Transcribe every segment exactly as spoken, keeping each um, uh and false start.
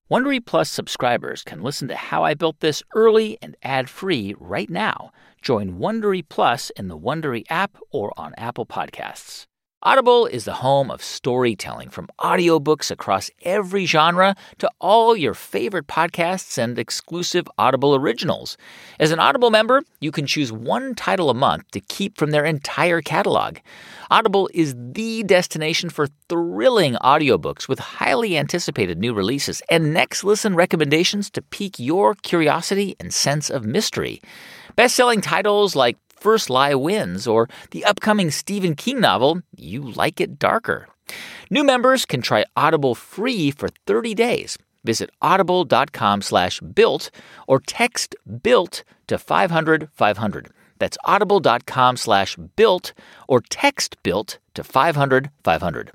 Wondery Plus subscribers can listen to How I Built This early and ad-free right now. Join Wondery Plus in the Wondery app or on Apple Podcasts. Audible is the home of storytelling, from audiobooks across every genre to all your favorite podcasts and exclusive Audible originals. As an Audible member, you can choose one title a month to keep from their entire catalog. Audible is the destination for thrilling audiobooks with highly anticipated new releases and next listen recommendations to pique your curiosity and sense of mystery. Best-selling titles like First Lie Wins or the upcoming Stephen King novel, You Like It Darker. New members can try Audible free for thirty days. Visit audible.com slash built or text BUILT to five hundred five hundred. That's audible.com slash built or text BUILT to five hundred five hundred.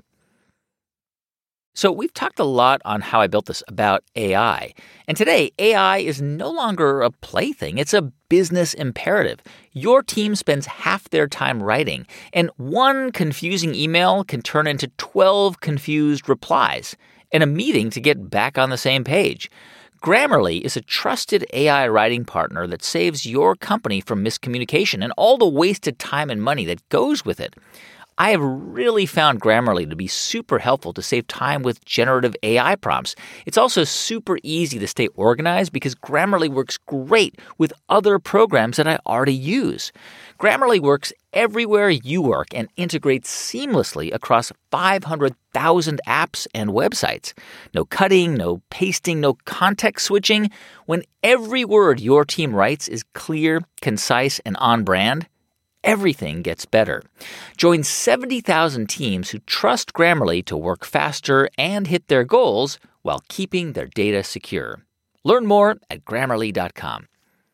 So we've talked a lot on How I Built This about A I. And today, A I is no longer a plaything. It's a business imperative. Your team spends half their time writing, and one confusing email can turn into twelve confused replies and a meeting to get back on the same page. Grammarly is a trusted A I writing partner that saves your company from miscommunication and all the wasted time and money that goes with it. I have really found Grammarly to be super helpful to save time with generative A I prompts. It's also super easy to stay organized because Grammarly works great with other programs that I already use. Grammarly works everywhere you work and integrates seamlessly across five hundred thousand apps and websites. No cutting, no pasting, no context switching. When every word your team writes is clear, concise, and on brand, everything gets better. Join seventy thousand teams who trust Grammarly to work faster and hit their goals while keeping their data secure. Learn more at grammarly dot com.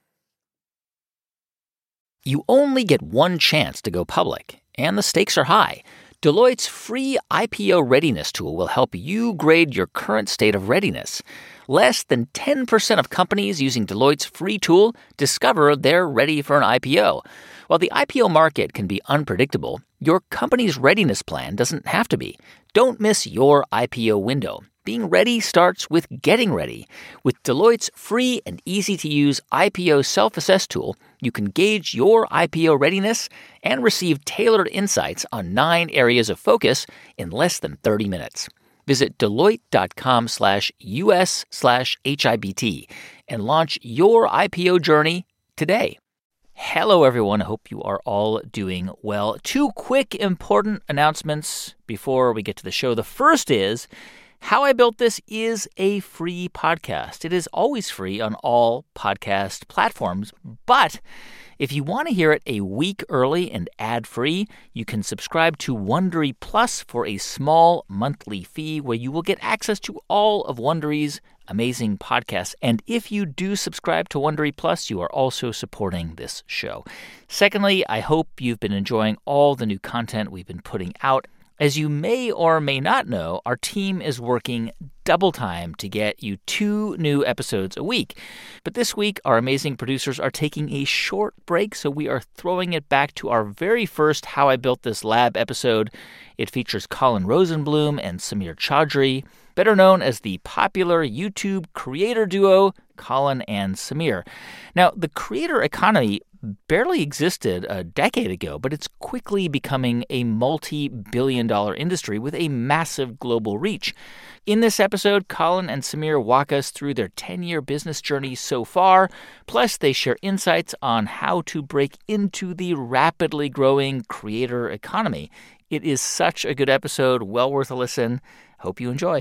You only get one chance to go public, and the stakes are high. Deloitte's free I P O readiness tool will help you grade your current state of readiness. Less than ten percent of companies using Deloitte's free tool discover they're ready for an I P O. While the I P O market can be unpredictable, your company's readiness plan doesn't have to be. Don't miss your I P O window. Being ready starts with getting ready. With Deloitte's free and easy-to-use I P O self-assess tool, you can gauge your I P O readiness and receive tailored insights on nine areas of focus in less than thirty minutes. Visit Deloitte.com slash US slash HIBT and launch your I P O journey today. Hello, everyone. I hope you are all doing well. Two quick important announcements before we get to the show. The first is How I Built This is a free podcast. It is always free on all podcast platforms, but if you want to hear it a week early and ad-free, you can subscribe to Wondery Plus for a small monthly fee where you will get access to all of Wondery's amazing podcasts. And if you do subscribe to Wondery Plus, you are also supporting this show. Secondly, I hope you've been enjoying all the new content we've been putting out. As you may or may not know, our team is working double time to get you two new episodes a week. But this week, our amazing producers are taking a short break, so we are throwing it back to our very first How I Built This Lab episode. It features Colin Rosenblum and Samir Chaudhry, better known as the popular YouTube creator duo Colin and Samir. Now, the creator economy barely existed a decade ago, but it's quickly becoming a multi-billion dollar industry with a massive global reach. In this episode, Colin and Samir walk us through their ten-year business journey so far, plus they share insights on how to break into the rapidly growing creator economy. It is such a good episode, well worth a listen. Hope you enjoy.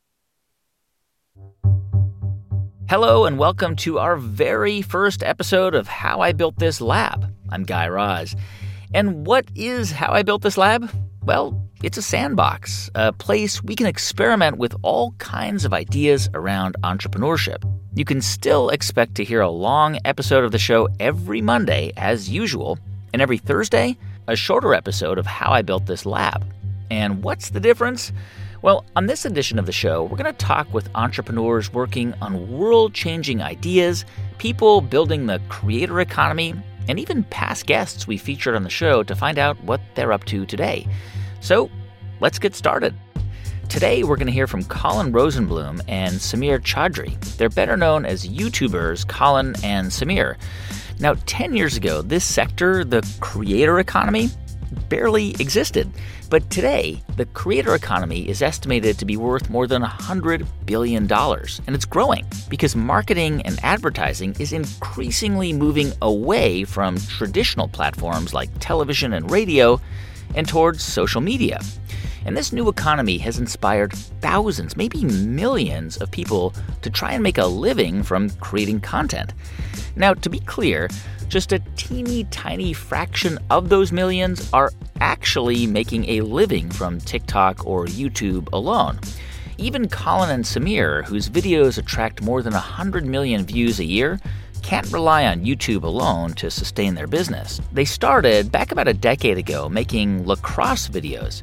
Hello and welcome to our very first episode of How I Built This Lab. I'm Guy Raz. And what is How I Built This Lab? Well, it's a sandbox, a place we can experiment with all kinds of ideas around entrepreneurship. You can still expect to hear a long episode of the show every Monday as usual, and every Thursday, a shorter episode of How I Built This Lab. And what's the difference? Well, on this edition of the show, we're going to talk with entrepreneurs working on world-changing ideas, people building the creator economy, and even past guests we featured on the show to find out what they're up to today. So, let's get started. Today, we're going to hear from Colin Rosenblum and Samir Chaudhry. They're better known as YouTubers Colin and Samir. Now, ten years ago, this sector, the creator economy, barely existed. But today, the creator economy is estimated to be worth more than one hundred billion dollars. And it's growing because marketing and advertising is increasingly moving away from traditional platforms like television and radio and towards social media. And this new economy has inspired thousands, maybe millions of people to try and make a living from creating content. Now, to be clear, just a teeny tiny fraction of those millions are actually making a living from TikTok or YouTube alone. Even Colin and Samir, whose videos attract more than one hundred million views a year, can't rely on YouTube alone to sustain their business. They started back about a decade ago making lacrosse videos.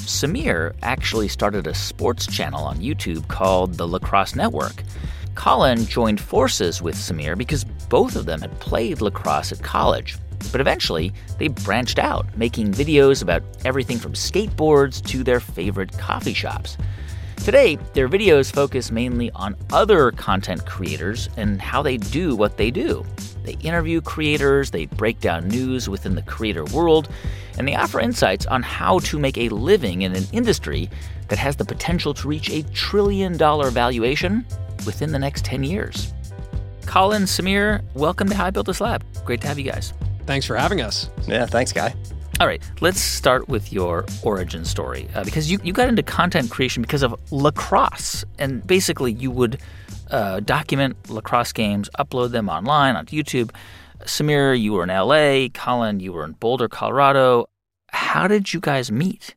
Samir actually started a sports channel on YouTube called The Lacrosse Network. Colin joined forces with Samir because both of them had played lacrosse at college. But eventually, they branched out, making videos about everything from skateboards to their favorite coffee shops. Today, their videos focus mainly on other content creators and how they do what they do. They interview creators, they break down news within the creator world, and they offer insights on how to make a living in an industry that has the potential to reach a trillion dollar valuation within the next ten years. Colin, Samir, welcome to How I Built This Lab. Great to have you guys. Thanks for having us. Yeah, thanks, Guy. All right, let's start with your origin story, uh, because you, you got into content creation because of lacrosse. And basically, you would uh, document lacrosse games, upload them online onto YouTube. Samir, you were in L A. Colin, you were in Boulder, Colorado. How did you guys meet?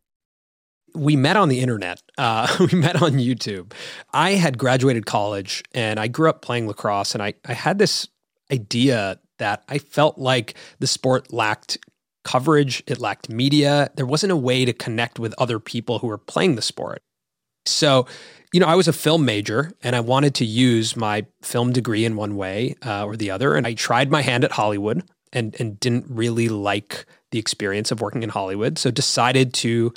We met on the internet. Uh, we met on YouTube. I had graduated college, and I grew up playing lacrosse, and I, I had this idea that I felt like the sport lacked coverage, it lacked media. There wasn't a way to connect with other people who were playing the sport. So, you know, I was a film major and I wanted to use my film degree in one way uh, or the other. And I tried my hand at Hollywood and, and didn't really like the experience of working in Hollywood. So decided to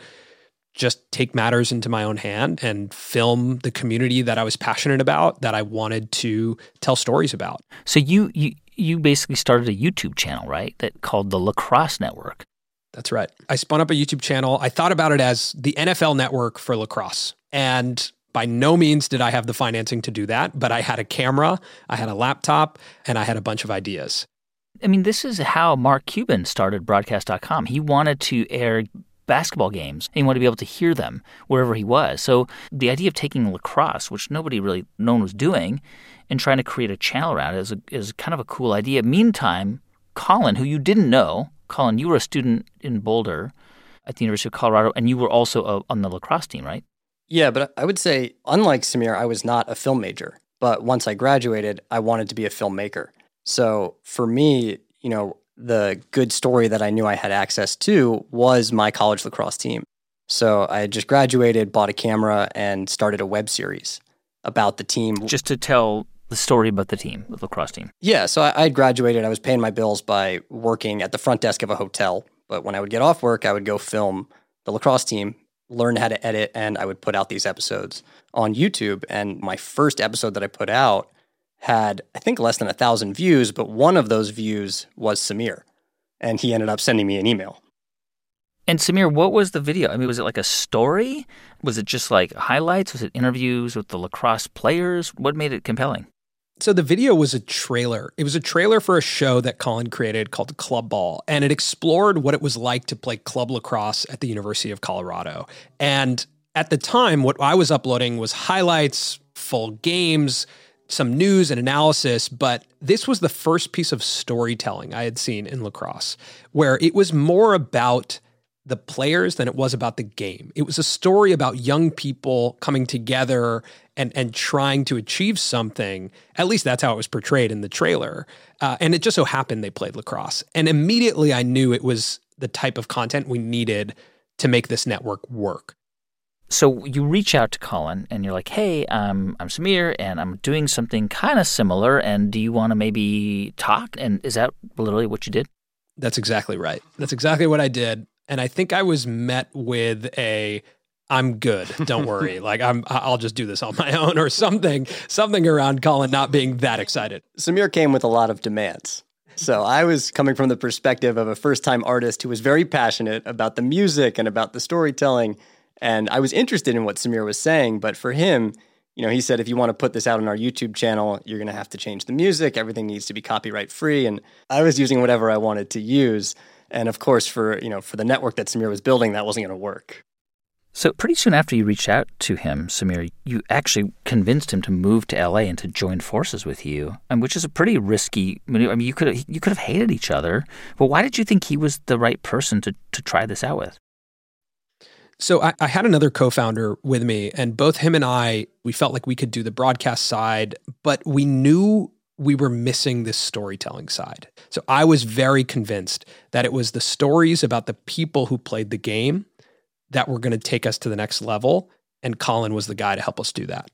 just take matters into my own hand and film the community that I was passionate about, that I wanted to tell stories about. So you you you basically started a YouTube channel, right? That called the Lacrosse Network. That's right. I spun up a YouTube channel. I thought about it as the N F L network for lacrosse. And by no means did I have the financing to do that, but I had a camera, I had a laptop, and I had a bunch of ideas. I mean, this is how Mark Cuban started broadcast dot com. He wanted to air basketball games, and he wanted to be able to hear them wherever he was. So the idea of taking lacrosse, which nobody really no one was doing, and trying to create a channel around it is, a, is kind of a cool idea. Meantime, Colin, who you didn't know, Colin, you were a student in Boulder at the University of Colorado, and you were also a, on the lacrosse team, right? Yeah, but I would say, unlike Samir, I was not a film major. But once I graduated, I wanted to be a filmmaker. So for me, you know, the good story that I knew I had access to was my college lacrosse team. So I had just graduated, bought a camera, and started a web series about the team. Just to tell the story about the team, the lacrosse team. Yeah, so I, I had graduated. I was paying my bills by working at the front desk of a hotel. But when I would get off work, I would go film the lacrosse team, learn how to edit, and I would put out these episodes on YouTube. And my first episode that I put out had, I think, less than a thousand views, but one of those views was Samir, and he ended up sending me an email. And Samir, what was the video? I mean, was it like a story? Was it just like highlights? Was it interviews with the lacrosse players? What made it compelling? So the video was a trailer. It was a trailer for a show that Colin created called Club Ball, and it explored what it was like to play club lacrosse at the University of Colorado. And at the time, what I was uploading was highlights, full games, some news and analysis, but this was the first piece of storytelling I had seen in lacrosse, where it was more about the players than it was about the game. It was a story about young people coming together and and trying to achieve something. At least that's how it was portrayed in the trailer. Uh, and it just so happened they played lacrosse. And immediately I knew it was the type of content we needed to make this network work. So you reach out to Colin and you're like, hey, um, I'm Samir and I'm doing something kind of similar. And do you want to maybe talk? And is that literally what you did? That's exactly right. That's exactly what I did. And I think I was met with a, I'm good. Don't worry. Like I'm, I'll just do this on my own or something, something around Colin not being that excited. Samir came with a lot of demands. So I was coming from the perspective of a first-time artist who was very passionate about the music and about the storytelling. And I was interested in what Samir was saying. But for him, you know, he said, if you want to put this out on our YouTube channel, you're going to have to change the music. Everything needs to be copyright free. And I was using whatever I wanted to use. And of course, for, you know, for the network that Samir was building, that wasn't going to work. So pretty soon after you reached out to him, Samir, you actually convinced him to move to L A and to join forces with you, and which is a pretty risky maneuver. I mean, you could have, you could have hated each other, but why did you think he was the right person to to try this out with? So I, I had another co-founder with me, and both him and I, we felt like we could do the broadcast side, but we knew we were missing this storytelling side. So I was very convinced that it was the stories about the people who played the game that were going to take us to the next level, and Colin was the guy to help us do that.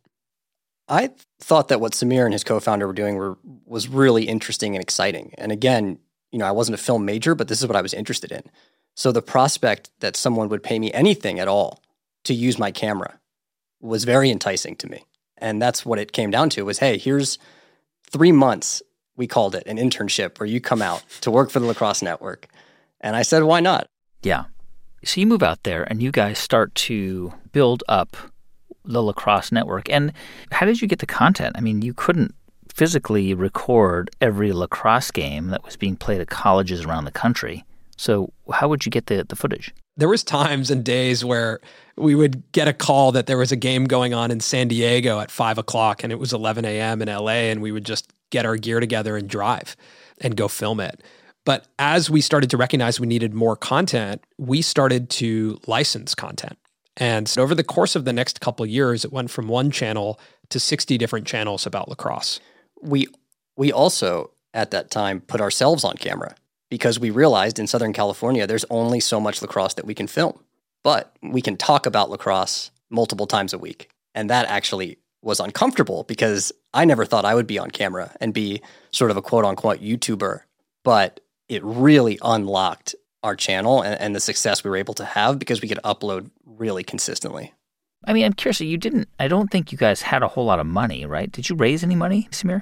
I thought that what Samir and his co-founder were doing were was really interesting and exciting. And again, you know, I wasn't a film major, but this is what I was interested in. So the prospect that someone would pay me anything at all to use my camera was very enticing to me. And that's what it came down to was, hey, here's three months, we called it, an internship where you come out to work for the Lacrosse Network. And I said, why not? Yeah. So you move out there and you guys start to build up the Lacrosse Network. And how did you get the content? I mean, you couldn't physically record every lacrosse game that was being played at colleges around the country. So how would you get the, the footage? There was times and days where we would get a call that there was a game going on in San Diego at five o'clock and it was eleven a.m. in L A, and we would just get our gear together and drive and go film it. But as we started to recognize we needed more content, we started to license content. And so over the course of the next couple of years, it went from one channel to sixty different channels about lacrosse. We we also, at that time, put ourselves on camera because we realized in Southern California, there's only so much lacrosse that we can film. But we can talk about lacrosse multiple times a week. And that actually was uncomfortable because I never thought I would be on camera and be sort of a quote-unquote YouTuber. But it really unlocked our channel and, and the success we were able to have because we could upload really consistently. I mean, I'm curious, you didn't, I don't think you guys had a whole lot of money, right? Did you raise any money, Samir?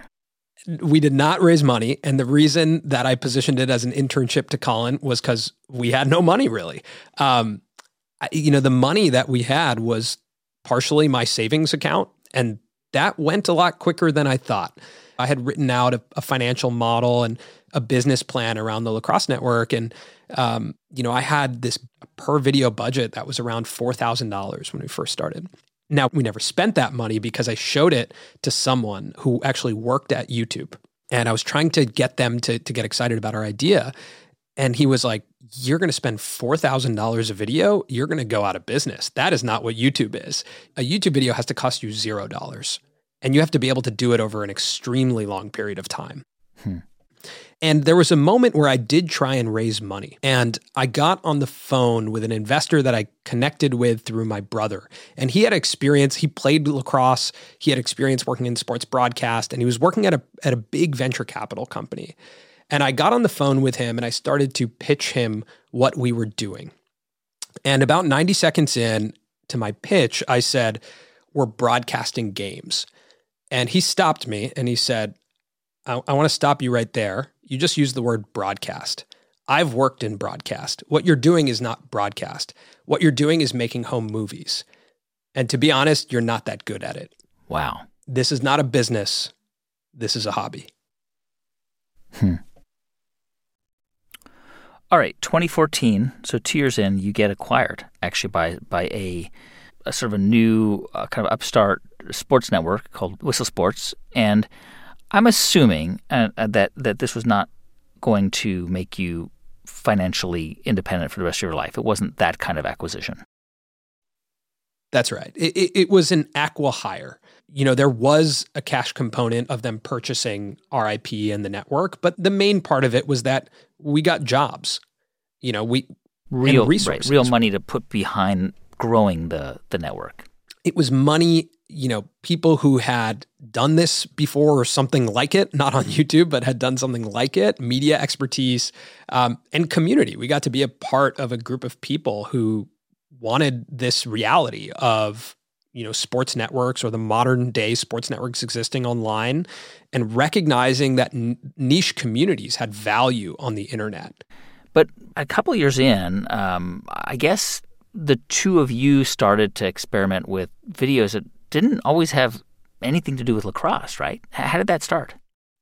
We did not raise money. And the reason that I positioned it as an internship to Colin was because we had no money really. Um, I, you know, the money that we had was partially my savings account, and that went a lot quicker than I thought. I had written out a, a financial model and a business plan around the Lacrosse Network. And, um, you know, I had this per video budget that was around four thousand dollars when we first started. Now, we never spent that money because I showed it to someone who actually worked at YouTube. And I was trying to get them to, to get excited about our idea. And he was like, you're going to spend four thousand dollars a video? You're going to go out of business. That is not what YouTube is. A YouTube video has to cost you zero dollars. And you have to be able to do it over an extremely long period of time. Hmm. And there was a moment where I did try and raise money. And I got on the phone with an investor that I connected with through my brother. And he had experience, he played lacrosse, he had experience working in sports broadcast, and he was working at a at a big venture capital company. And I got on the phone with him and I started to pitch him what we were doing. And about ninety seconds in to my pitch, I said, we're broadcasting games. And he stopped me and he said, I, I want to stop you right there. You just used the word broadcast. I've worked in broadcast. What you're doing is not broadcast. What you're doing is making home movies. And to be honest, you're not that good at it. Wow. This is not a business. This is a hobby. Hmm. All right, twenty fourteen, so two years in, you get acquired actually by by a, a sort of a new uh, kind of upstart sports network called Whistle Sports. And I'm assuming uh, that that this was not going to make you financially independent for the rest of your life. It wasn't that kind of acquisition. That's right. It, it, it was an acqui-hire. You know, there was a cash component of them purchasing R I P and the network, but the main part of it was that we got jobs. You know, we real resources. Right, real money to put behind growing the the network. It was money, you know, people who had done this before or something like it, not on YouTube, but had done something like it, media expertise, um, and community. We got to be a part of a group of people who wanted this reality of, you know, sports networks or the modern day sports networks existing online and recognizing that n- niche communities had value on the internet. But a couple years in, um, I guess the two of you started to experiment with videos that didn't always have anything to do with lacrosse, right? How did that start?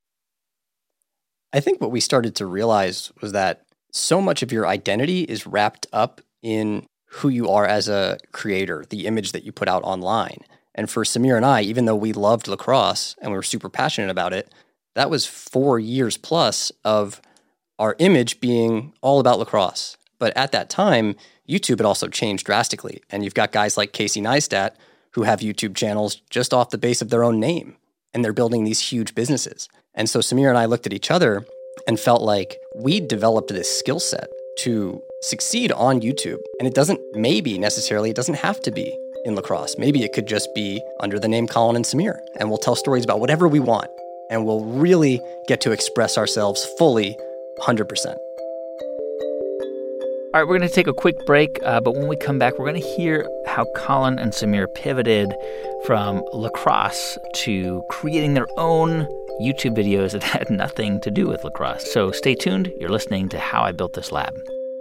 I think what we started to realize was that so much of your identity is wrapped up in who you are as a creator, the image that you put out online. And for Samir and I, even though we loved lacrosse and we were super passionate about it, that was four years plus of our image being all about lacrosse. But at that time, YouTube had also changed drastically. And you've got guys like Casey Neistat who have YouTube channels just off the base of their own name. And they're building these huge businesses. And so Samir and I looked at each other and felt like we developed this skill set to succeed on YouTube. And it doesn't, maybe necessarily, it doesn't have to be in lacrosse. Maybe it could just be under the name Colin and Samir. And we'll tell stories about whatever we want. And we'll really get to express ourselves fully, one hundred percent. All right, we're going to take a quick break, uh, but when we come back, we're going to hear how Colin and Samir pivoted from lacrosse to creating their own YouTube videos that had nothing to do with lacrosse. So stay tuned. You're listening to How I Built This Lab.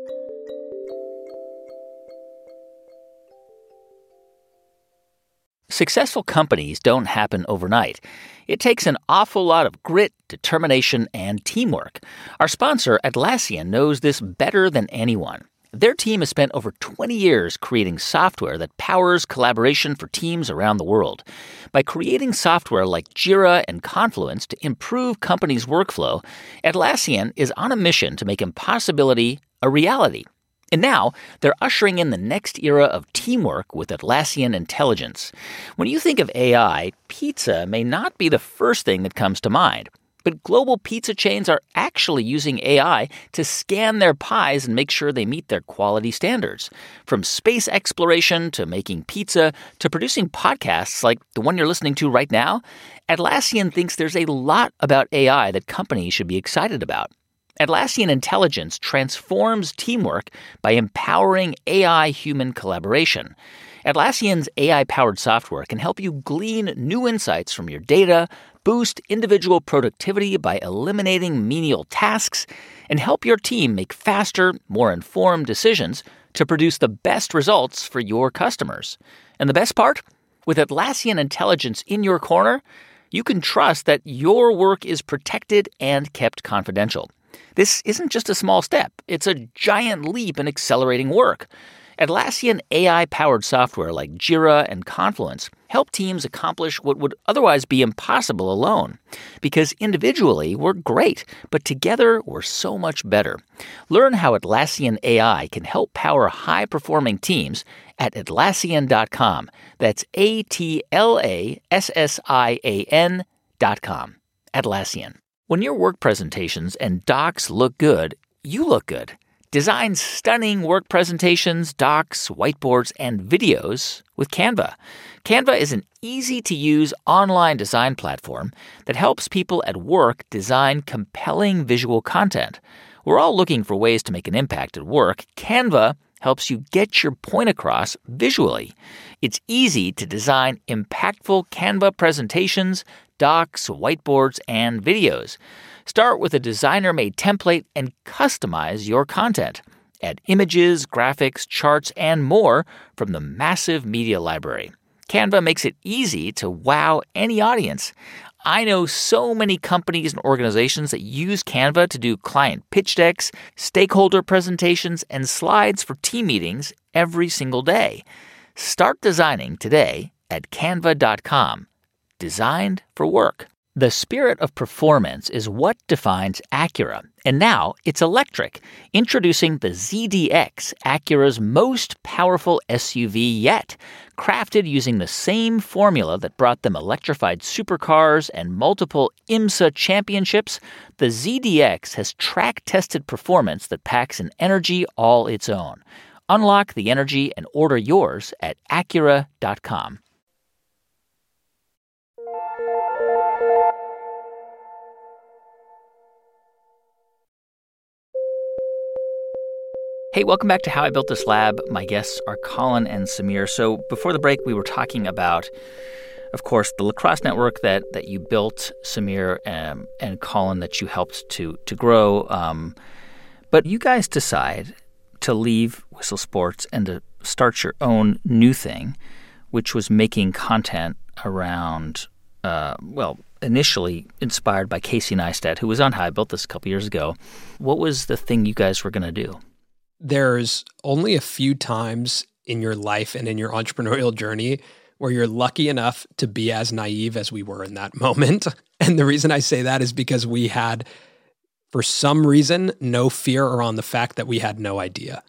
Successful companies don't happen overnight. It takes an awful lot of grit, determination, and teamwork. Our sponsor, Atlassian, knows this better than anyone. Their team has spent over twenty years creating software that powers collaboration for teams around the world. By creating software like Jira and Confluence to improve companies' workflow, Atlassian is on a mission to make impossibility a reality. And now, they're ushering in the next era of teamwork with Atlassian Intelligence. When you think of A I, pizza may not be the first thing that comes to mind. But global pizza chains are actually using A I to scan their pies and make sure they meet their quality standards. From space exploration to making pizza to producing podcasts like the one you're listening to right now, Atlassian thinks there's a lot about A I that companies should be excited about. Atlassian Intelligence transforms teamwork by empowering A I-human collaboration. Atlassian's A I-powered software can help you glean new insights from your data, boost individual productivity by eliminating menial tasks, and help your team make faster, more informed decisions to produce the best results for your customers. And the best part? With Atlassian Intelligence in your corner, you can trust that your work is protected and kept confidential. This isn't just a small step. It's a giant leap in accelerating work. Atlassian A I-powered software like Jira and Confluence help teams accomplish what would otherwise be impossible alone. Because individually, we're great, but together, we're so much better. Learn how Atlassian A I can help power high-performing teams at Atlassian dot com. That's A T L A S S I A N dot com. Atlassian. When your work presentations and docs look good, you look good. Design stunning work presentations, docs, whiteboards, and videos with Canva. Canva is an easy-to-use online design platform that helps people at work design compelling visual content. We're all looking for ways to make an impact at work. Canva helps you get your point across visually. It's easy to design impactful Canva presentations, docs, whiteboards, and videos. Start with a designer-made template and customize your content. Add images, graphics, charts, and more from the massive media library. Canva makes it easy to wow any audience. I know so many companies and organizations that use Canva to do client pitch decks, stakeholder presentations, and slides for team meetings every single day. Start designing today at canva dot com. Designed for work. The spirit of performance is what defines Acura, and now it's electric. Introducing the Z D X, Acura's most powerful S U V yet. Crafted using the same formula that brought them electrified supercars and multiple IMSA championships, the Z D X has track-tested performance that packs an energy all its own. Unlock the energy and order yours at acura dot com. Hey, welcome back to How I Built This Lab. My guests are Colin and Samir. So before the break, we were talking about, of course, the lacrosse network that that you built, Samir, um, and Colin, that you helped to to grow. Um, but you guys decide to leave Whistle Sports and to start your own new thing, which was making content around, uh, well, initially inspired by Casey Neistat, who was on How I Built This a couple years ago. What was the thing you guys were going to do? There's only a few times in your life and in your entrepreneurial journey where you're lucky enough to be as naive as we were in that moment. And the reason I say that is because we had, for some reason, no fear around the fact that we had no idea.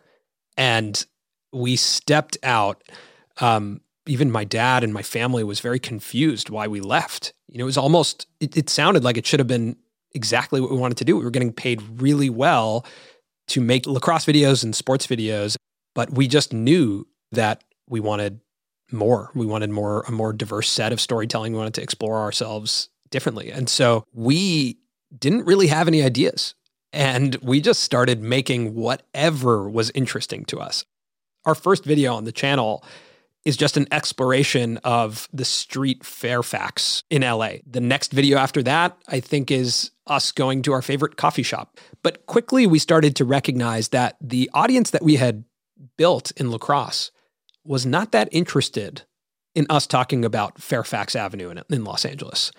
And we stepped out. Um, even my dad and my family was very confused why we left. You know, it was almost, it, it sounded like it should have been exactly what we wanted to do. We were getting paid really well to make lacrosse videos and sports videos, but we just knew that we wanted more. We wanted more, a more diverse set of storytelling. We wanted to explore ourselves differently. And so we didn't really have any ideas. And we just started making whatever was interesting to us. Our first video on the channel is just an exploration of the street Fairfax in L A. The next video after that, I think, is us going to our favorite coffee shop. But quickly we started to recognize that the audience that we had built in lacrosse was not that interested in us talking about Fairfax Avenue in, in Los Angeles.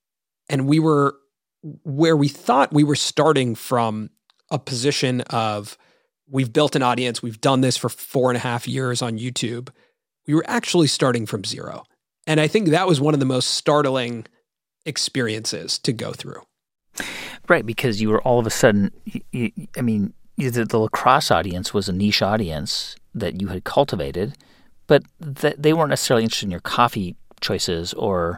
And we were where we thought we were starting from a position of, we've built an audience, we've done this for four and a half years on YouTube. We were actually starting from zero. And I think that was one of the most startling experiences to go through. Right, because you were all of a sudden, you, you, I mean, the, the lacrosse audience was a niche audience that you had cultivated, but th- they weren't necessarily interested in your coffee choices or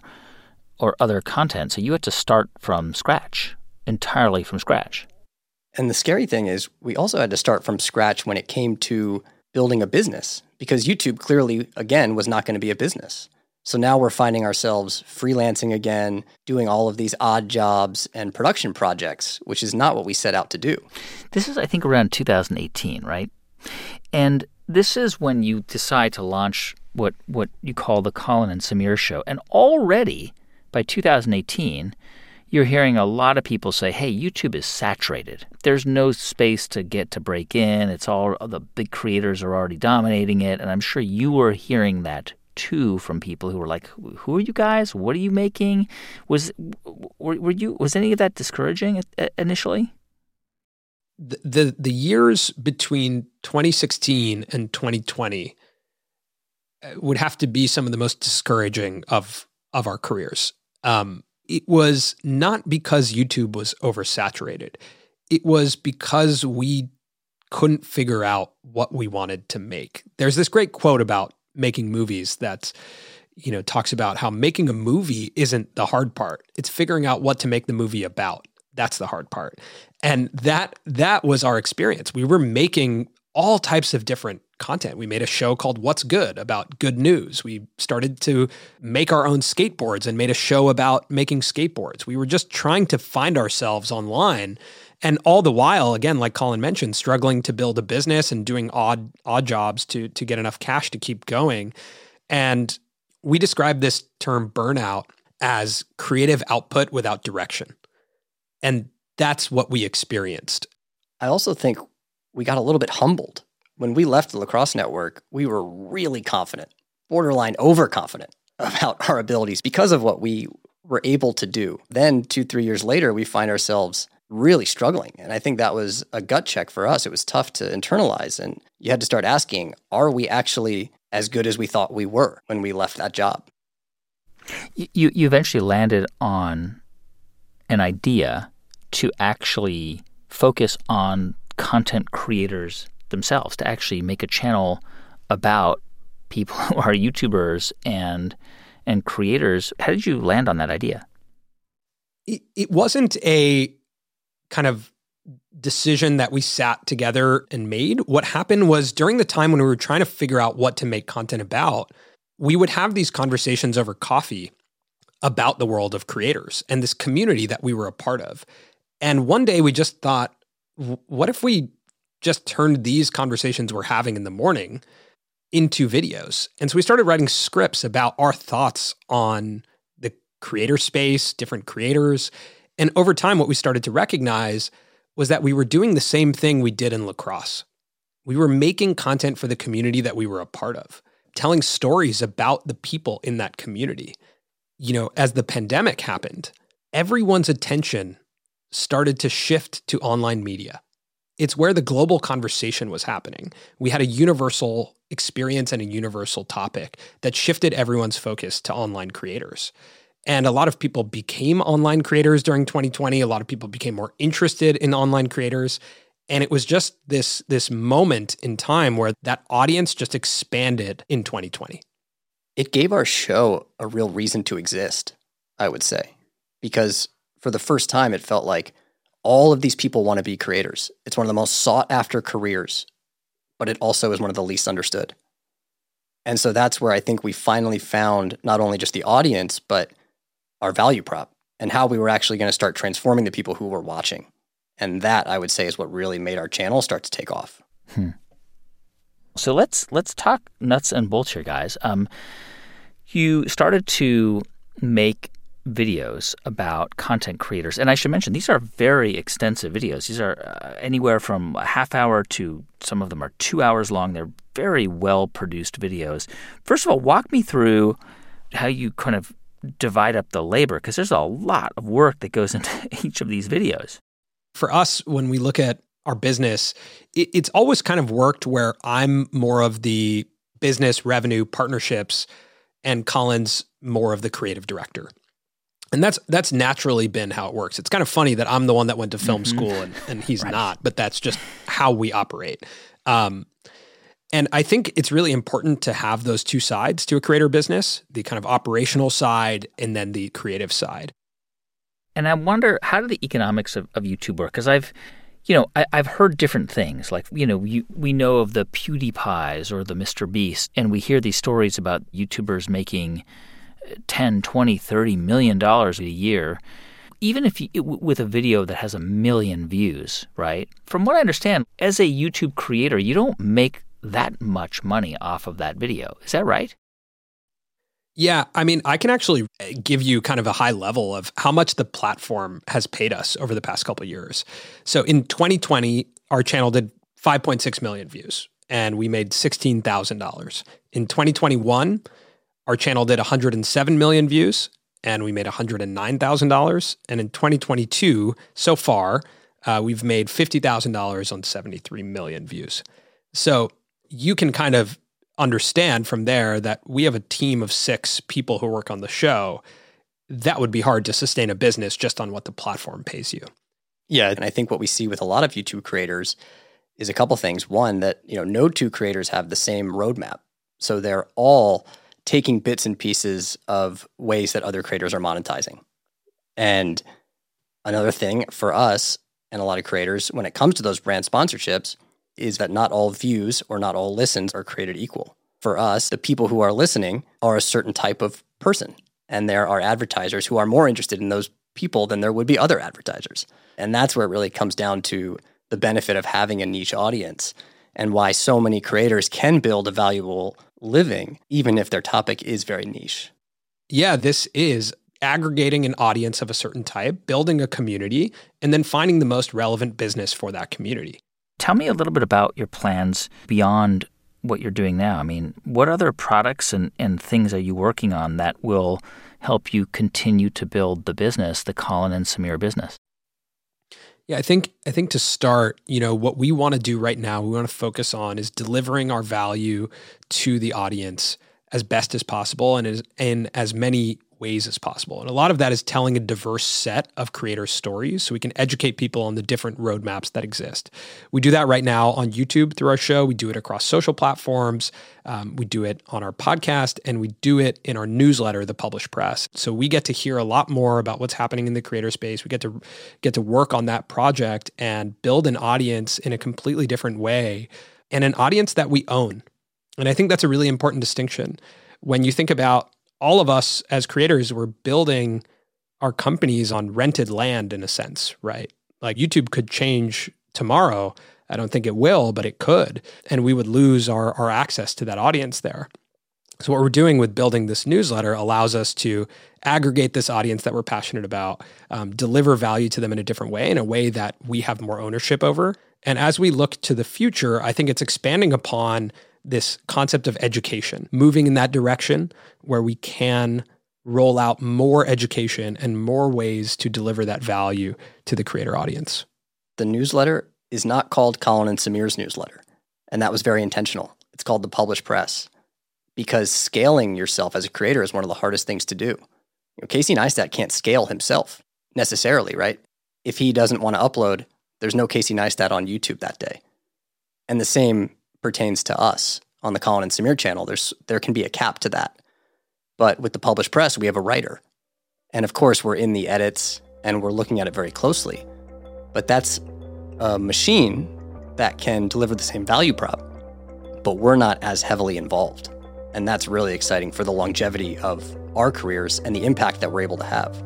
or other content. So you had to start from scratch, entirely from scratch. And the scary thing is we also had to start from scratch when it came to building a business, because YouTube clearly, again, was not going to be a business. So now we're finding ourselves freelancing again, doing all of these odd jobs and production projects, which is not what we set out to do. This is, I think, around two thousand eighteen, right? And this is when you decide to launch what, what you call the Colin and Samir Show. And already by two thousand eighteen, you're hearing a lot of people say, hey, YouTube is saturated. There's no space to get to break in. It's all, the big creators are already dominating it. And I'm sure you were hearing that too from people who were like, who are you guys? What are you making? Was were, were you was any of that discouraging initially? The, the the years between twenty sixteen and twenty twenty would have to be some of the most discouraging of of our careers. Um, it was not because YouTube was oversaturated. It was because we couldn't figure out what we wanted to make. There's this great quote about making movies that's, you know, talks about how making a movie isn't the hard part. It's figuring out what to make the movie about. That's the hard part. And that that was our experience. We were making all types of different content. We made a show called What's Good about good news. We started to make our own skateboards and made a show about making skateboards. We were just trying to find ourselves online. And all the while, again, like Colin mentioned, struggling to build a business and doing odd odd jobs to, to get enough cash to keep going. And we describe this term burnout as creative output without direction. And that's what we experienced. I also think we got a little bit humbled. When we left the Lacrosse Network, we were really confident, borderline overconfident about our abilities because of what we were able to do. Then two, three years later, we find ourselves really struggling. And I think that was a gut check for us. It was tough to internalize. And you had to start asking, are we actually as good as we thought we were when we left that job? You, you eventually landed on an idea to actually focus on content creators themselves, to actually make a channel about people who are YouTubers and and creators. How did you land on that idea? It, it wasn't a kind of decision that we sat together and made. What happened was during the time when we were trying to figure out what to make content about, we would have these conversations over coffee about the world of creators and this community that we were a part of. And one day we just thought, what if we just turned these conversations we're having in the morning into videos. And so we started writing scripts about our thoughts on the creator space, different creators. And over time, what we started to recognize was that we were doing the same thing we did in lacrosse. We were making content for the community that we were a part of, telling stories about the people in that community. You know, as the pandemic happened, everyone's attention started to shift to online media. It's where the global conversation was happening. We had a universal experience and a universal topic that shifted everyone's focus to online creators. And a lot of people became online creators during twenty twenty. A lot of people became more interested in online creators. And it was just this, this moment in time where that audience just expanded in twenty twenty. It gave our show a real reason to exist, I would say, because for the first time, it felt like all of these people want to be creators. It's one of the most sought after careers, but it also is one of the least understood. And so that's where I think we finally found not only just the audience, but our value prop and how we were actually going to start transforming the people who were watching. And that, I would say, is what really made our channel start to take off. Hmm. So let's let's talk nuts and bolts here, guys. Um, you started to make videos about content creators. And I should mention, these are very extensive videos. These are uh, anywhere from a half hour to some of them are two hours long. They're very well-produced videos. First of all, walk me through how you kind of divide up the labor, because there's a lot of work that goes into each of these videos. For us, when we look at our business, it, it's always kind of worked where I'm more of the business, revenue, partnerships, and Colin's more of the creative director. And that's that's naturally been how it works. It's kind of funny that I'm the one that went to film mm-hmm. school and, and he's right. not, but that's just how we operate. Um, and I think it's really important to have those two sides to a creator business, the kind of operational side and then the creative side. And I wonder, how do the economics of, of YouTube work? Because I've, you know, I, I've heard different things. Like, you know, you, we know of the PewDiePies or the Mister Beast, and we hear these stories about YouTubers making ten, twenty, thirty million dollars a year, even if you, with a video that has a million views, right? From what I understand, as a YouTube creator, you don't make that much money off of that video. Is that right? Yeah, I mean, I can actually give you kind of a high level of how much the platform has paid us over the past couple of years. So in twenty twenty, our channel did five point six million views, and we made sixteen thousand dollars. In twenty twenty-one, our channel did one hundred seven million views, and we made one hundred nine thousand dollars. And in twenty twenty-two, so far, uh, we've made fifty thousand dollars on seventy-three million views. So you can kind of understand from there that we have a team of six people who work on the show. That would be hard to sustain a business just on what the platform pays you. Yeah, and I think what we see with a lot of YouTube creators is a couple things. One, that, you know, no two creators have the same roadmap. So they're all taking bits and pieces of ways that other creators are monetizing. And another thing for us and a lot of creators when it comes to those brand sponsorships is that not all views or not all listens are created equal. For us, the people who are listening are a certain type of person, and there are advertisers who are more interested in those people than there would be other advertisers. And that's where it really comes down to the benefit of having a niche audience and why so many creators can build a valuable living, even if their topic is very niche. Yeah, this is aggregating an audience of a certain type, building a community, and then finding the most relevant business for that community. Tell me a little bit about your plans beyond what you're doing now. I mean, what other products and, and things are you working on that will help you continue to build the business, the Colin and Samir business? Yeah, I think I think to start, you know, what we want to do right now, we want to focus on is delivering our value to the audience as best as possible and as, in as many ways as possible. And a lot of that is telling a diverse set of creator stories so we can educate people on the different roadmaps that exist. We do that right now on YouTube through our show. We do it across social platforms. Um, we do it on our podcast, and we do it in our newsletter, The Published Press. So we get to hear a lot more about what's happening in the creator space. We get to get to work on that project and build an audience in a completely different way, and an audience that we own. And I think that's a really important distinction. When you think about all of us as creators, we're building our companies on rented land in a sense, right? Like YouTube could change tomorrow, I don't think it will, but it could. And we would lose our, our access to that audience there. So what we're doing with building this newsletter allows us to aggregate this audience that we're passionate about, um, deliver value to them in a different way, in a way that we have more ownership over. And as we look to the future, I think it's expanding upon this concept of education, moving in that direction where we can roll out more education and more ways to deliver that value to the creator audience. The newsletter is not called Colin and Sameer's newsletter, and that was very intentional. It's called the Published Press, because scaling yourself as a creator is one of the hardest things to do. You know, Casey Neistat can't scale himself necessarily, right? If he doesn't want to upload, there's no Casey Neistat on YouTube that day. And the same pertains to us on the Colin and Sameer channel. There's there can be a cap to that. But with the Published Press, we have a writer. And of course, we're in the edits and we're looking at it very closely. But that's a machine that can deliver the same value prop, but we're not as heavily involved. And that's really exciting for the longevity of our careers and the impact that we're able to have.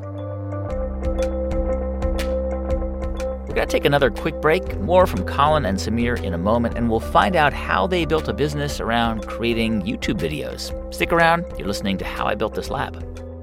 We're going to take another quick break. More from Colin and Sameer in a moment, and we'll find out how they built a business around creating YouTube videos. Stick around. You're listening to How I Built This Lab.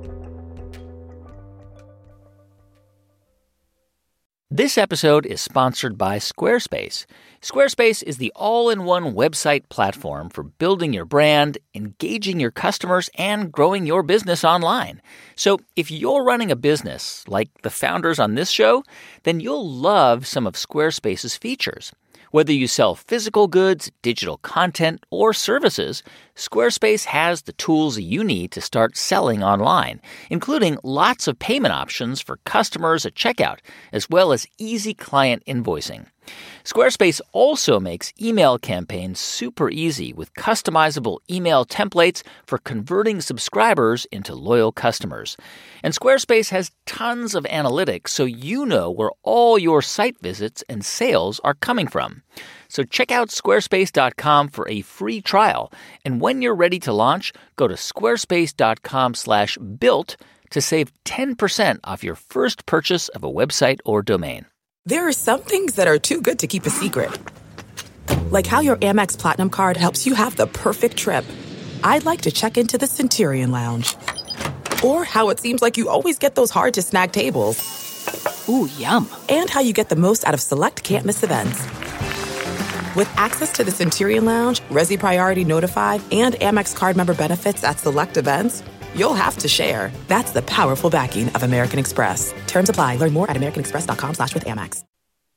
This episode is sponsored by Squarespace. Squarespace is the all-in-one website platform for building your brand, engaging your customers, and growing your business online. So if you're running a business like the founders on this show, then you'll love some of Squarespace's features. Whether you sell physical goods, digital content, or services, Squarespace has the tools you need to start selling online, including lots of payment options for customers at checkout, as well as easy client invoicing. Squarespace also makes email campaigns super easy with customizable email templates for converting subscribers into loyal customers. And Squarespace has tons of analytics so you know where all your site visits and sales are coming from. So check out squarespace dot com for a free trial. And when you're ready to launch, go to squarespace dot com slash built to save ten percent off your first purchase of a website or domain. There are some things that are too good to keep a secret. Like how your Amex Platinum card helps you have the perfect trip. I'd like to check into the Centurion Lounge. Or how it seems like you always get those hard-to-snag tables. Ooh, yum. And how you get the most out of select can't-miss events. With access to the Centurion Lounge, Resi Priority Notified, and Amex card member benefits at select events, you'll have to share. That's the powerful backing of American Express. Terms apply. Learn more at americanexpress.com slash with Amex.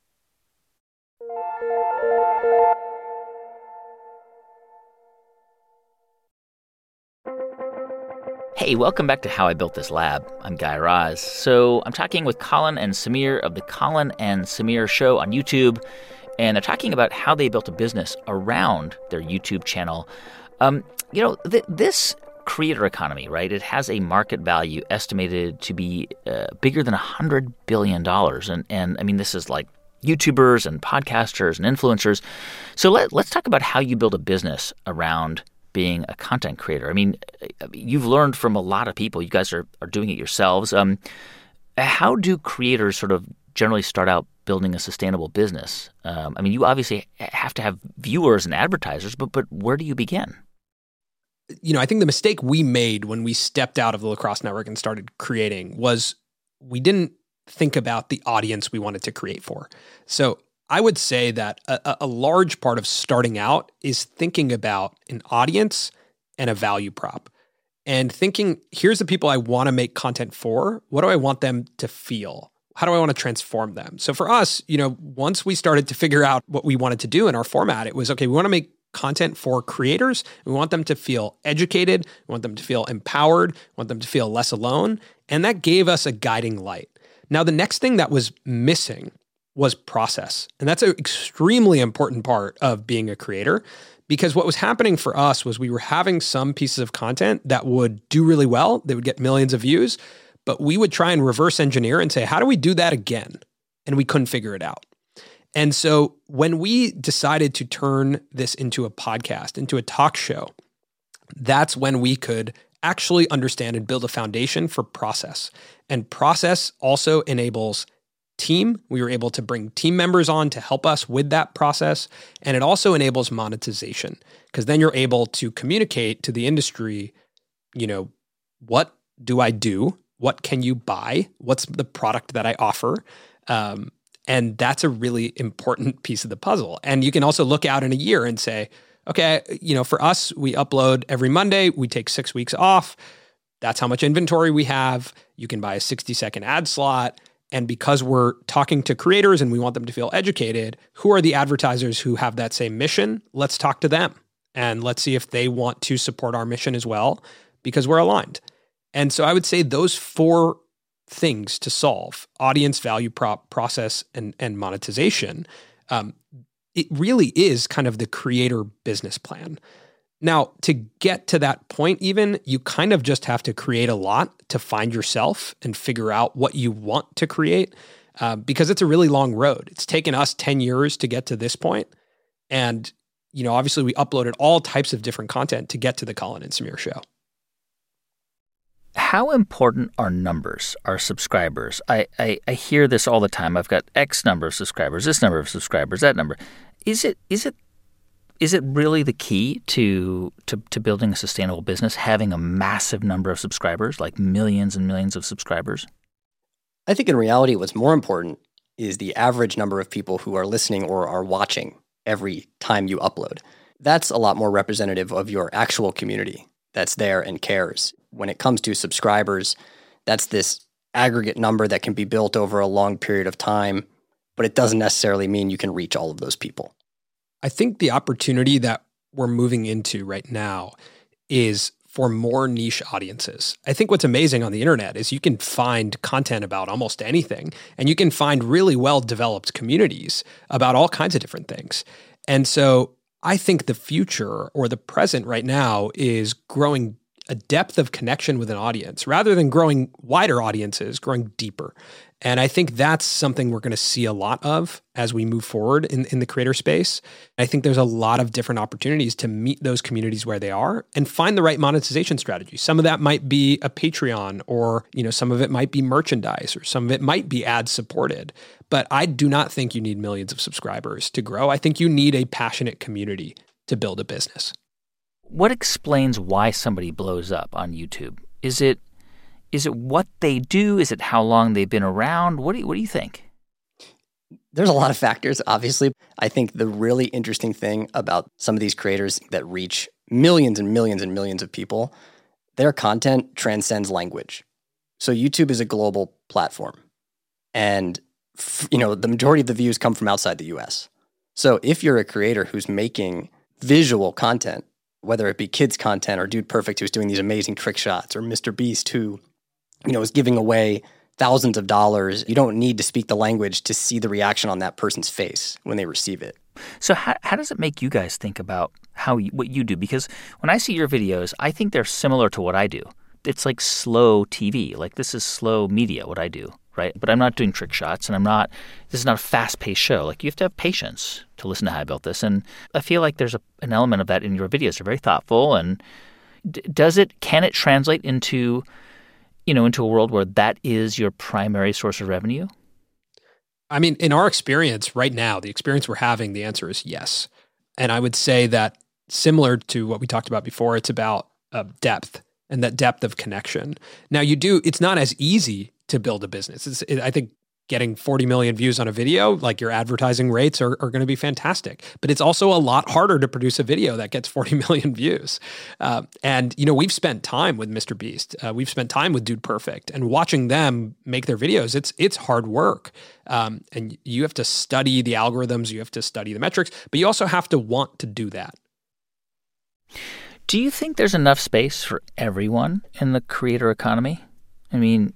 Hey, welcome back to How I Built This Lab. I'm Guy Raz. So I'm talking with Colin and Sameer of the Colin and Sameer Show on YouTube, and they're talking about how they built a business around their YouTube channel. Um, you know, th- this creator economy, right? It has a market value estimated to be uh, bigger than one hundred billion dollars. And, and I mean, this is like YouTubers and podcasters and influencers. So let, let's talk about how you build a business around being a content creator. I mean, you've learned from a lot of people. You guys are, are doing it yourselves. Um, how do creators sort of generally start out building a sustainable business? Um, I mean, you obviously have to have viewers and advertisers, but but where do you begin? You know, I think the mistake we made when we stepped out of the Lacrosse Network and started creating was we didn't think about the audience we wanted to create for. So I would say that a, a large part of starting out is thinking about an audience and a value prop. And thinking, here's the people I want to make content for. What do I want them to feel? How do I want to transform them? So for us, you know, once we started to figure out what we wanted to do in our format, it was, okay, we want to make content for creators. We want them to feel educated. We want them to feel empowered. We want them to feel less alone. And that gave us a guiding light. Now, the next thing that was missing was process. And that's an extremely important part of being a creator, because what was happening for us was we were having some pieces of content that would do really well. They would get millions of views, but we would try and reverse engineer and say, how do we do that again? And we couldn't figure it out. And so when we decided to turn this into a podcast, into a talk show, that's when we could actually understand and build a foundation for process. And process also enables team. We were able to bring team members on to help us with that process. And it also enables monetization, because then you're able to communicate to the industry, you know, what do I do? What can you buy? What's the product that I offer? Um, and that's a really important piece of the puzzle. And you can also look out in a year and say, okay, you know, for us, we upload every Monday. We take six weeks off. That's how much inventory we have. You can buy a sixty second ad slot. And because we're talking to creators and we want them to feel educated, who are the advertisers who have that same mission? Let's talk to them and let's see if they want to support our mission as well, because we're aligned. And so I would say those four things to solve: audience, value prop, process, and, and monetization. Um, it really is kind of the creator business plan. Now, to get to that point even, you kind of just have to create a lot to find yourself and figure out what you want to create, uh, because it's a really long road. It's taken us ten years to get to this point. And, you know, obviously we uploaded all types of different content to get to the Colin and Samir show. How important are numbers, are subscribers? I, I, I hear this all the time. I've got X number of subscribers, this number of subscribers, that number. Is it is it is it really the key to, to to building a sustainable business, having a massive number of subscribers, like millions and millions of subscribers? I think in reality, what's more important is the average number of people who are listening or are watching every time you upload. That's a lot more representative of your actual community that's there and cares. When it comes to subscribers, that's this aggregate number that can be built over a long period of time, but it doesn't necessarily mean you can reach all of those people. I think the opportunity that we're moving into right now is for more niche audiences. I think what's amazing on the internet is you can find content about almost anything, and you can find really well-developed communities about all kinds of different things. And so I think the future, or the present right now, is growing a depth of connection with an audience rather than growing wider audiences, growing deeper. And I think that's something we're going to see a lot of as we move forward in, in the creator space. I think there's a lot of different opportunities to meet those communities where they are and find the right monetization strategy. Some of that might be a Patreon, or, you know, some of it might be merchandise, or some of it might be ad supported. But I do not think you need millions of subscribers to grow. I think you need a passionate community to build a business. What explains why somebody blows up on YouTube? Is it is it what they do? Is it how long they've been around? What do you, what do you think? There's a lot of factors, obviously. I think the really interesting thing about some of these creators that reach millions and millions and millions of people, their content transcends language. So YouTube is a global platform. And, you know, the majority of the views come from outside the U S. So if you're a creator who's making visual content, whether it be kids content or Dude Perfect, who's doing these amazing trick shots, or Mister Beast, who, you know, is giving away thousands of dollars, you don't need to speak the language to see the reaction on that person's face when they receive it. So how, how does it make you guys think about how you, what you do? Because when I see your videos, I think they're similar to what I do. It's like slow T V. Like, this is slow media, what I do, right? But I'm not doing trick shots, and I'm not, this is not a fast-paced show. Like, you have to have patience to listen to how I built this. And I feel like there's a, an element of that in your videos. They're very thoughtful. And d- does it, can it translate into, you know, into a world where that is your primary source of revenue? I mean, in our experience right now, the experience we're having, the answer is yes. And I would say that, similar to what we talked about before, it's about uh, depth and that depth of connection. Now, you do, it's not as easy to build a business. It's, it, I think getting forty million views on a video, like, your advertising rates are, are going to be fantastic. But it's also a lot harder to produce a video that gets forty million views. Uh, and, you know, we've spent time with Mister Beast. Uh, we've spent time with Dude Perfect, and watching them make their videos, it's it's hard work. Um, and you have to study the algorithms, you have to study the metrics, but you also have to want to do that. Do you think there's enough space for everyone in the creator economy? I mean,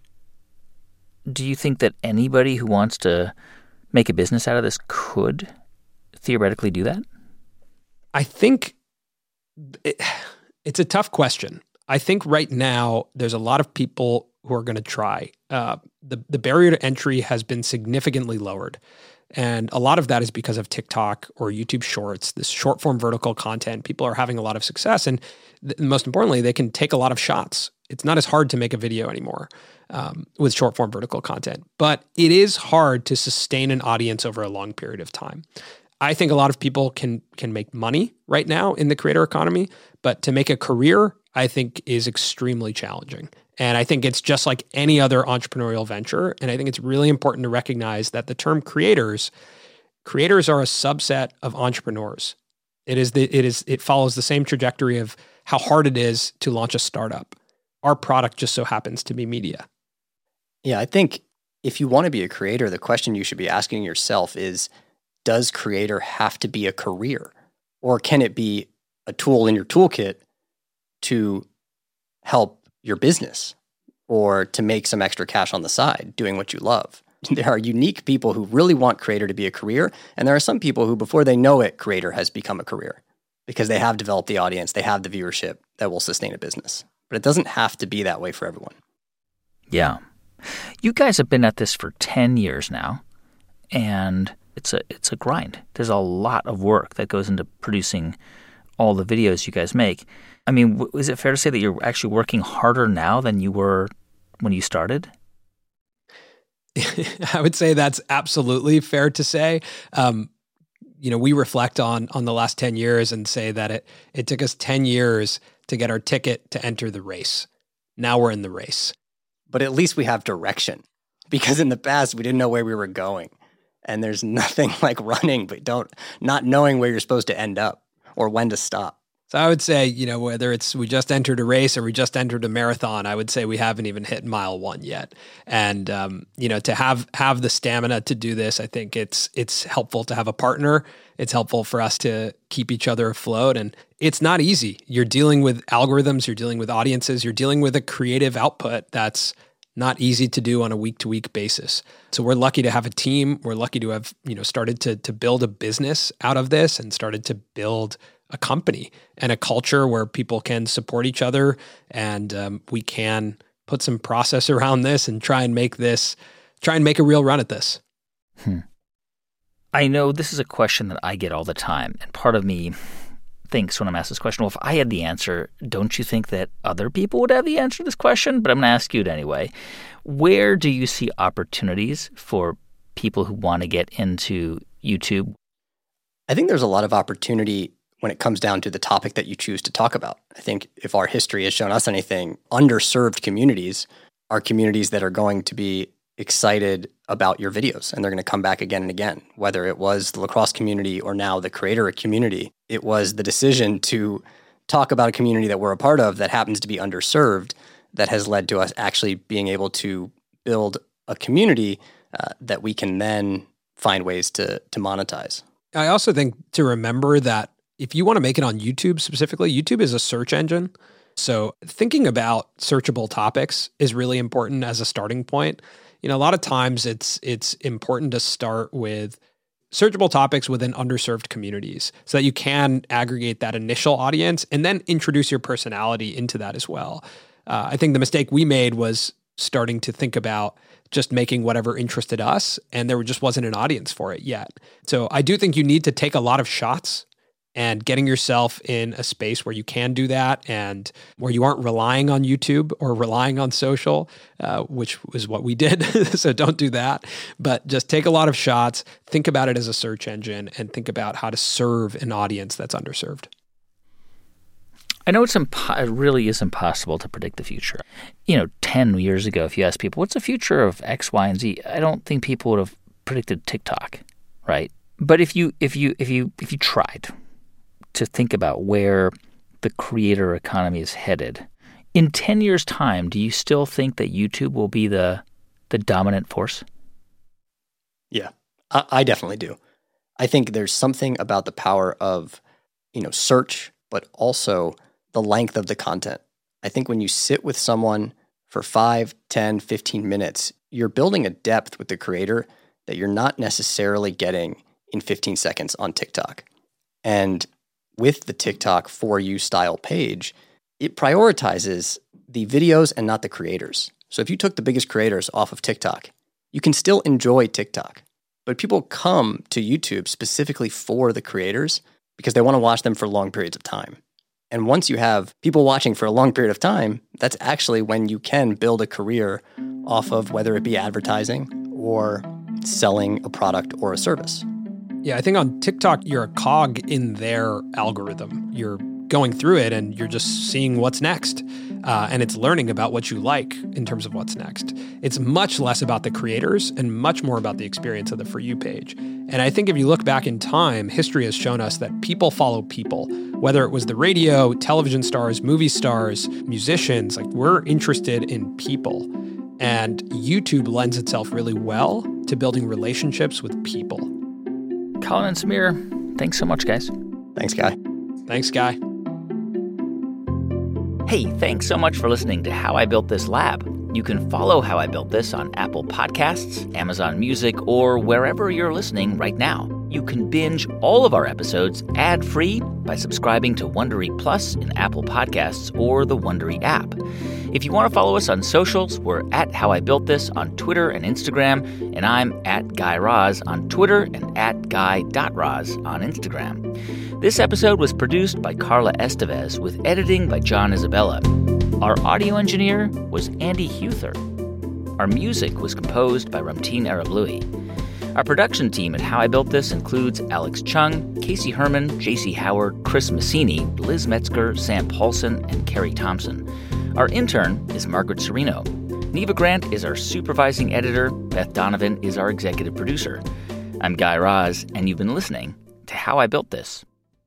do you think that anybody who wants to make a business out of this could theoretically do that? I think it, it's a tough question. I think right now there's a lot of people who are going to try. Uh, the, the barrier to entry has been significantly lowered. And a lot of that is because of TikTok or YouTube Shorts, this short form vertical content. People are having a lot of success. And th- most importantly, they can take a lot of shots it's not as hard to make a video anymore um, with short form vertical content, but it is hard to sustain an audience over a long period of time. I think a lot of people can can make money right now in the creator economy, but to make a career, I think is extremely challenging. And I think it's just like any other entrepreneurial venture. And I think it's really important to recognize that the term creators, creators are a subset of entrepreneurs. It is the it is it follows the same trajectory of how hard it is to launch a startup. Our product just so happens to be media. Yeah, I think if you want to be a creator, the question you should be asking yourself is, does creator have to be a career? Or can it be a tool in your toolkit to help your business or to make some extra cash on the side doing what you love? There are unique people who really want creator to be a career, and there are some people who, before they know it, creator has become a career because they have developed the audience, they have the viewership that will sustain a business. But it doesn't have to be that way for everyone. Yeah. You guys have been at this for ten years now, and it's a it's a grind. There's a lot of work that goes into producing all the videos you guys make. I mean, w- is it fair to say that you're actually working harder now than you were when you started? I would say that's absolutely fair to say. Um, you know, we reflect on on the last ten years and say that it it took us ten years to get our ticket to enter the race. Now we're in the race. But at least we have direction, because in the past we didn't know where we were going. And there's nothing like running, but don't not knowing where you're supposed to end up or when to stop. So I would say, you know, whether it's we just entered a race or we just entered a marathon, I would say we haven't even hit mile one yet. And, um, you know, to have have the stamina to do this, I think it's it's helpful to have a partner. It's helpful for us to keep each other afloat. And it's not easy. You're dealing with algorithms, you're dealing with audiences, you're dealing with a creative output that's not easy to do on a week-to-week basis. So we're lucky to have a team. We're lucky to have, you know, started to to build a business out of this and started to build a company and a culture where people can support each other, and um, we can put some process around this and try and make this, try and make a real run at this. Hmm. I know this is a question that I get all the time, and part of me thinks when I'm asked this question, well, if I had the answer, don't you think that other people would have the answer to this question? But I'm going to ask you it anyway. Where do you see opportunities for people who want to get into YouTube? I think there's a lot of opportunity when it comes down to the topic that you choose to talk about. I think if our history has shown us anything, underserved communities are communities that are going to be excited about your videos, and they're going to come back again and again. Whether it was the lacrosse community or now the creator community, it was the decision to talk about a community that we're a part of that happens to be underserved that has led to us actually being able to build a community uh, that we can then find ways to to monetize. I also think to remember that if you want to make it on YouTube specifically, YouTube is a search engine. So thinking about searchable topics is really important as a starting point. You know, a lot of times it's it's important to start with searchable topics within underserved communities so that you can aggregate that initial audience and then introduce your personality into that as well. Uh, I think the mistake we made was starting to think about just making whatever interested us, and there just wasn't an audience for it yet. So I do think you need to take a lot of shots, and getting yourself in a space where you can do that and where you aren't relying on YouTube or relying on social, uh, which was what we did. So don't do that. But just take a lot of shots, think about it as a search engine, and think about how to serve an audience that's underserved. I know it's impo- it really is impossible to predict the future. You know, ten years ago, if you asked people, what's the future of X, Y, and Z? I don't think people would have predicted TikTok, right? But if you if you if you if you tried to think about where the creator economy is headed, in ten years' time, do you still think that YouTube will be the the dominant force? Yeah, I, I definitely do. I think there's something about the power of, you know, search, but also the length of the content. I think when you sit with someone for five, ten, fifteen minutes, you're building a depth with the creator that you're not necessarily getting in fifteen seconds on TikTok. And with the TikTok For You style page, it prioritizes the videos and not the creators. So if you took the biggest creators off of TikTok, you can still enjoy TikTok. But people come to YouTube specifically for the creators because they want to watch them for long periods of time. And once you have people watching for a long period of time, that's actually when you can build a career off of whether it be advertising or selling a product or a service. Yeah, I think on TikTok, you're a cog in their algorithm. You're going through it and you're just seeing what's next. Uh, and it's learning about what you like in terms of what's next. It's much less about the creators and much more about the experience of the For You page. And I think if you look back in time, history has shown us that people follow people. Whether it was the radio, television stars, movie stars, musicians, like we're interested in people. And YouTube lends itself really well to building relationships with people. Colin and Samir, thanks so much, guys. Thanks, Guy. Thanks, Guy. Hey, thanks so much for listening to How I Built This Lab. You can follow How I Built This on Apple Podcasts, Amazon Music, or wherever you're listening right now. You can binge all of our episodes ad-free by subscribing to Wondery Plus in Apple Podcasts or the Wondery app. If you want to follow us on socials, we're at How I Built This on Twitter and Instagram, and I'm at Guy Raz on Twitter and at guy dot raz on Instagram. This episode was produced by Carla Estevez with editing by John Isabella. Our audio engineer was Andy Huther. Our music was composed by Ramtin Arablouei. Our production team at How I Built This includes Alex Chung, Casey Herman, J C Howard, Chris Massini, Liz Metzger, Sam Paulson, and Carrie Thompson. Our intern is Margaret Serino. Neva Grant is our supervising editor. Beth Donovan is our executive producer. I'm Guy Raz, and you've been listening to How I Built This.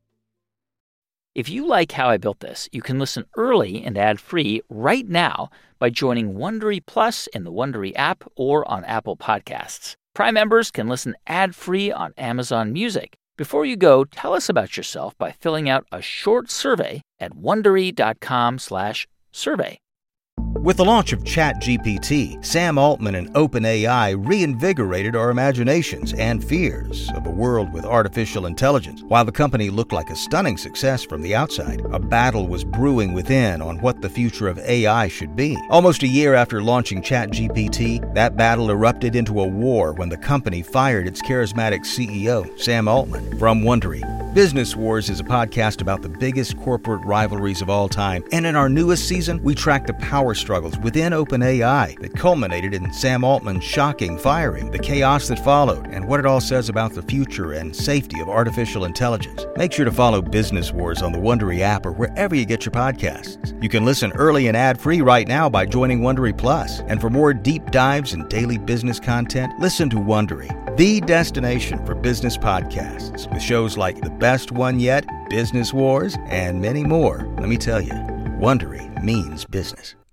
If you like How I Built This, you can listen early and ad-free right now by joining Wondery Plus in the Wondery app or on Apple Podcasts. Prime members can listen ad-free on Amazon Music. Before you go, tell us about yourself by filling out a short survey at wondery.com slash survey. With the launch of ChatGPT, Sam Altman and OpenAI reinvigorated our imaginations and fears of a world with artificial intelligence. While the company looked like a stunning success from the outside, a battle was brewing within on what the future of A I should be. Almost a year after launching ChatGPT, that battle erupted into a war when the company fired its charismatic C E O, Sam Altman. From Wondery, Business Wars is a podcast about the biggest corporate rivalries of all time, and in our newest season, we track the power struggles within OpenAI that culminated in Sam Altman's shocking firing, the chaos that followed, and what it all says about the future and safety of artificial intelligence. Make sure to follow Business Wars on the Wondery app or wherever you get your podcasts. You can listen early and ad-free right now by joining Wondery Plus. And for more deep dives and daily business content, listen to Wondery, the destination for business podcasts, with shows like The Best One Yet, Business Wars, and many more. Let me tell you, Wondery means business.